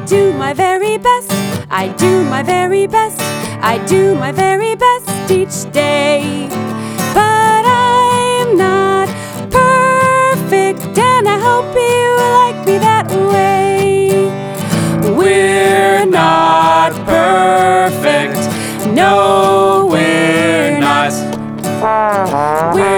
do my very best. I do my very best. I do my very best each day. But I'm not perfect, and I hope you like me that way. We're not perfect. No, we're not. We're